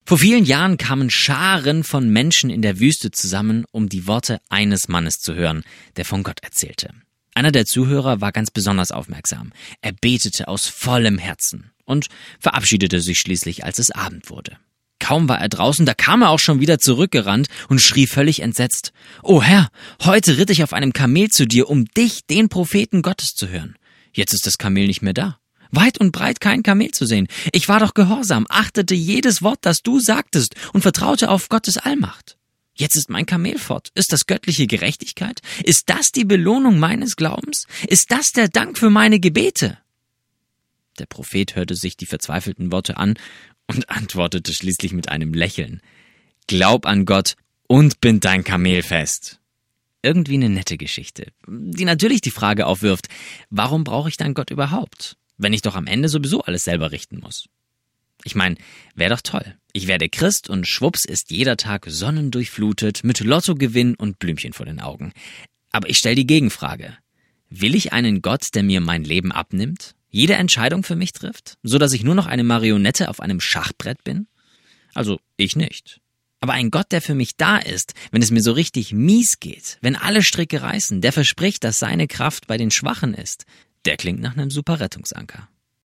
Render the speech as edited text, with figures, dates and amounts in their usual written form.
Vor vielen Jahren kamen Scharen von Menschen in der Wüste zusammen, um die Worte eines Mannes zu hören, der von Gott erzählte. Einer der Zuhörer war ganz besonders aufmerksam. Er betete aus vollem Herzen und verabschiedete sich schließlich, als es Abend wurde. Kaum war er draußen, da kam er auch schon wieder zurückgerannt und schrie völlig entsetzt: »O Herr, heute ritt ich auf einem Kamel zu dir, um dich, den Propheten Gottes, zu hören. Jetzt ist das Kamel nicht mehr da. Weit und breit kein Kamel zu sehen. Ich war doch gehorsam, achtete jedes Wort, das du sagtest und vertraute auf Gottes Allmacht. Jetzt ist mein Kamel fort. Ist das göttliche Gerechtigkeit? Ist das die Belohnung meines Glaubens? Ist das der Dank für meine Gebete?« Der Prophet hörte sich die verzweifelten Worte an und antwortete schließlich mit einem Lächeln: »Glaub an Gott und bind dein Kamel fest.« Irgendwie eine nette Geschichte, die natürlich die Frage aufwirft: Warum brauche ich dann Gott überhaupt, wenn ich doch am Ende sowieso alles selber richten muss? Ich meine, wäre doch toll. Ich werde Christ und schwupps ist jeder Tag sonnendurchflutet mit Lottogewinn und Blümchen vor den Augen. Aber ich stelle die Gegenfrage: Will ich einen Gott, der mir mein Leben abnimmt, jede Entscheidung für mich trifft, so dass ich nur noch eine Marionette auf einem Schachbrett bin? Also ich nicht. Aber ein Gott, der für mich da ist, wenn es mir so richtig mies geht, wenn alle Stricke reißen, der verspricht, dass seine Kraft bei den Schwachen ist, der klingt nach einem super Rettungsanker.